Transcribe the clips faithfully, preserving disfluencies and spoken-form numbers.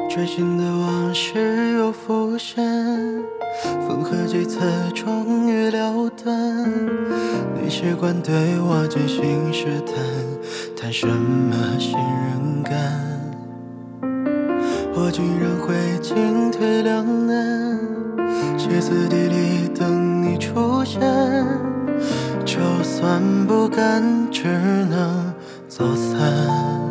追寻的往事又浮现，分合几次终于了断。你习惯对我精心试探，谈什么信任感？我竟然会进退两难，歇斯底里等你出现，就算不甘，只能走散。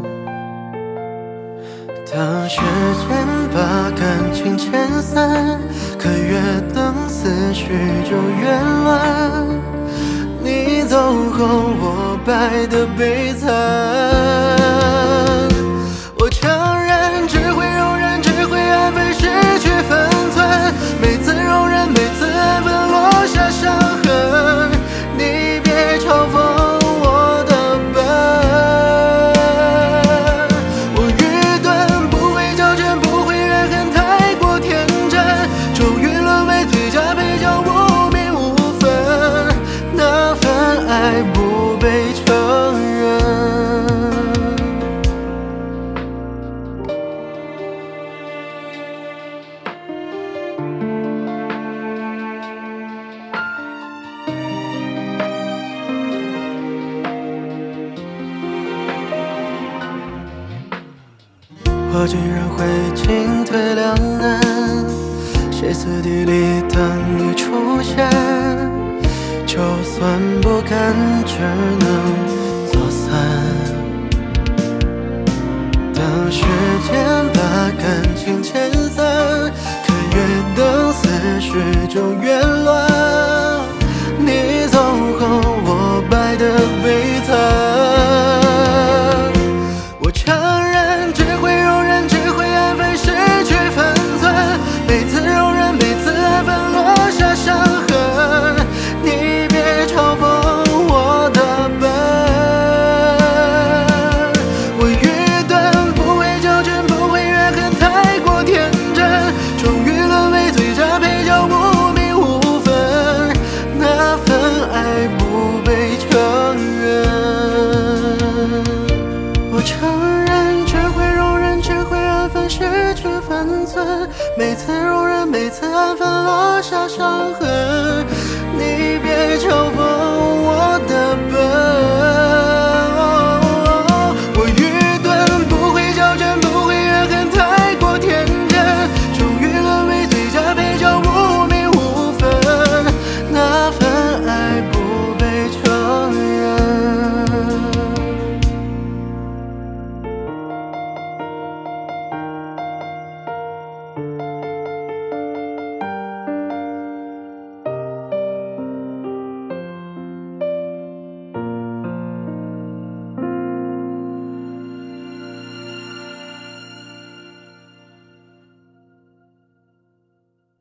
当时间把感情遣散，可越等思绪就越乱。你走后，我败得悲惨。我强忍，只会容忍，只会安分，失去分寸。每次容忍，每次安分，落下伤痕。你别嘲讽。不被承认，我竟然会进退两难，歇斯底里等你出现。就算不甘，只能走散。当时间把感情遣散，可越等思绪就越乱。你走后，我败得悲惨。我强忍，只会容忍，只会安分，失去分寸。每次容忍，每次安分，落下伤痕。你别嘲讽我的笨，我愚钝，不会较真，不会怨恨，太过天真，终于沦为最佳配角，无名无分，那份爱不被承认。我承认，只会容忍，只会安分，失去分寸，每次容忍，每次安分，落下伤痕。你别嘲讽